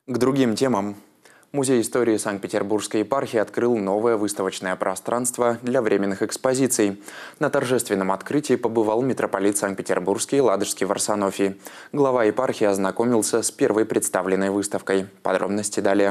К другим темам. Музей истории Санкт-Петербургской епархии открыл новое выставочное пространство для временных экспозиций. На торжественном открытии побывал митрополит Санкт-Петербургский и Ладожский в Варсонофии. Глава епархии ознакомился с первой представленной выставкой. Подробности далее.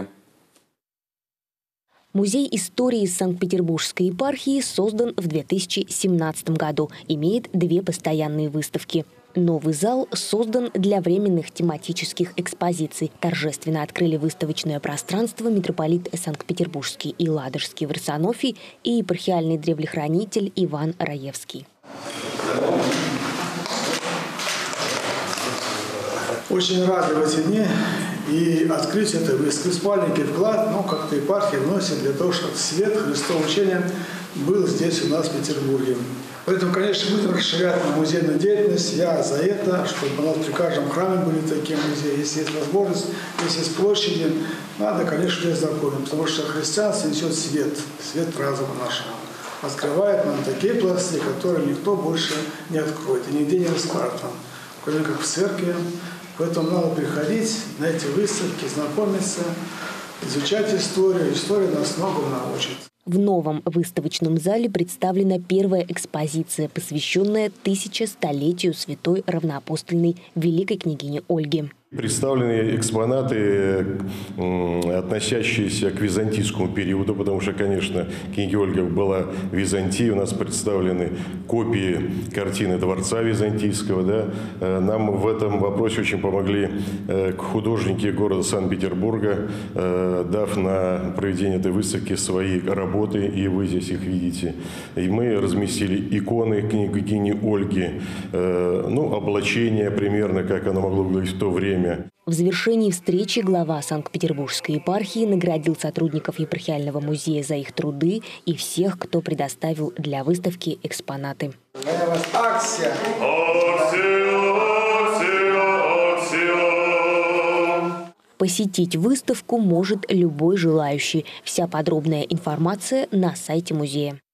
Музей истории Санкт-Петербургской епархии создан в 2017 году. Имеет две постоянные выставки. Новый зал создан для временных тематических экспозиций. Торжественно открыли выставочное пространство митрополит Санкт-Петербургский и Ладожский в Варсонофии и епархиальный древлехранитель Иван Раевский. Очень рады в эти дни и открыть это выставку. Маленький вклад, как-то епархия вносит для того, чтобы свет Христового учения был здесь у нас в Петербурге. Поэтому, конечно, будем расширять музейную деятельность. Я за это, чтобы у нас при каждом храме были такие музеи. Если есть возможность, если есть площади, надо, конечно, здесь знакомить, потому что христианство несет свет разума нашего. Открывает нам такие пласты, которые никто больше не откроет и нигде не расскажет нам, кроме как в церкви. Поэтому надо приходить на эти выставки, знакомиться, изучать историю. История нас многому научит. В новом выставочном зале представлена первая экспозиция, посвященная 1100-летию святой равноапостольной великой княгини Ольги. Представлены экспонаты, относящиеся к византийскому периоду, потому что, конечно, княгиня Ольга была в Византии. У нас представлены копии картины Дворца Византийского. Да? Нам в этом вопросе очень помогли художники города Санкт-Петербурга, дав на проведение этой выставки свои работы, и вы здесь их видите. И мы разместили иконы княгини Ольги, облачение примерно, как оно могло выглядеть в то время. В завершении встречи глава Санкт-Петербургской епархии наградил сотрудников епархиального музея за их труды и всех, кто предоставил для выставки экспонаты. Посетить выставку может любой желающий. Вся подробная информация на сайте музея.